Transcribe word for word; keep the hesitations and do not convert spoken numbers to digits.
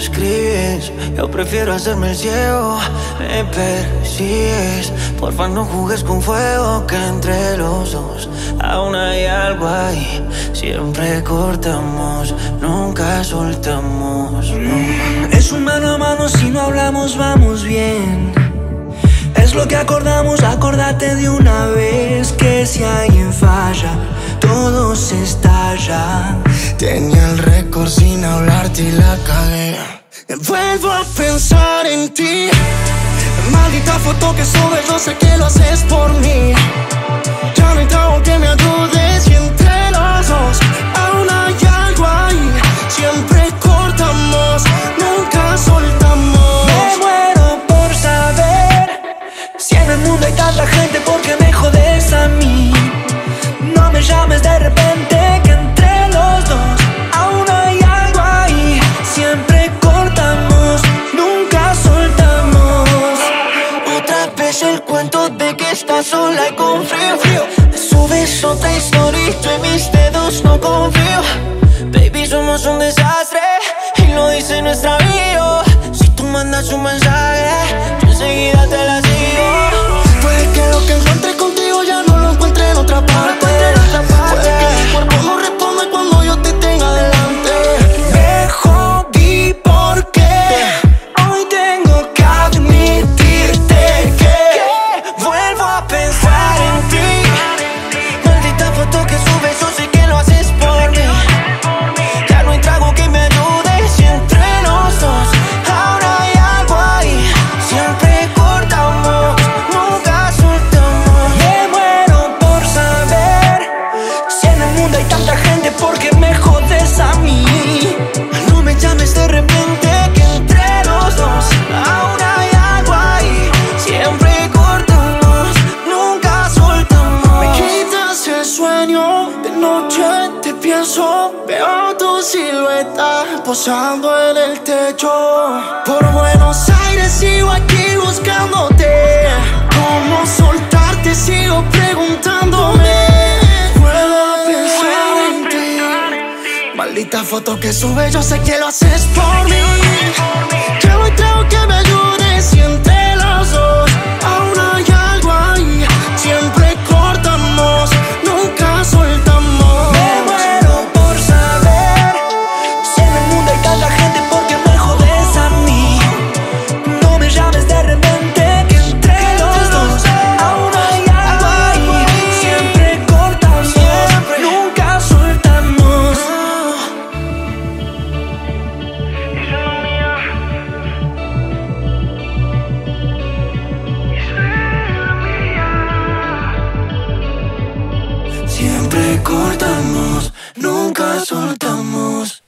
escribes, yo prefiero hacerme el ciego. Me persigues, porfa no jugues con fuego, que entre los dos aún hay algo ahí. Siempre cortamos, nunca soltamos, no. Es un mano a mano, si no hablamos vamos bien. Es lo que acordamos, acordate de una vez, que si alguien falla, todo se estalla. Tenía el récord sin hablarte y la cagué. Vuelvo a pensar en ti. Maldita foto que subes, yo sé que lo haces por mí. Ya no hay trago que me ayudes y entre los dos aún hay algo ahí. Siempre cortamos, nunca soltamos. Me muero por saber si en el mundo hay tanta gente, ¿por qué me jodes a mí? No me llames de repente, que entre los dos aún hay algo ahí. Siempre cortamos, nunca soltamos. Otra vez el cuento de que estás sola y con frío, frío. Me subes otra historia y en mis dedos no confío. Baby, somos un desastre y lo dice nuestra bio. Si tú mandas un mensaje, yo enseguida te la sigo. Puede que lo que encuentre contigo ya no lo encuentre en otra parte. Puede que mi cuerpo no responda cuando yo te tenga delante. Me jodí porque hoy tengo que admitirte que vuelvo a pensar en ti. Maldita foto que subes, yo sé que lo haces por mí. Ya no hay trago que me ayude, si entre los dos ahora hay algo ahí. Siempre cortamos, nunca soltamos. Me muero por saber si en el mundo hay tanta gente, ¿por qué me jodes a mí? No me llames de repente, que entre los dos aún hay algo ahí. Siempre cortamos, nunca soltamos. Me quitas el sueño, de noche te pienso. Veo tu silueta posando en el techo. Por Buenos Aires sigo aquí buscándote. ¿Cómo soltarte? Sigo preguntándome. Vuelvo a pensar en ti. Maldita foto que subes, yo sé que lo haces por mí. Que hoy creo que me ayudes y entre los dos aún hay algo ahí. Siempre cortamos, nunca soltamos. Me muero por saber si en el mundo hay tanta gente, ¿por qué me jodes a mí? No me llames de repente, que entre los dos aún hay algo ahí. Siempre cortamos, nunca soltamos. Siempre cortamos, nunca soltamos.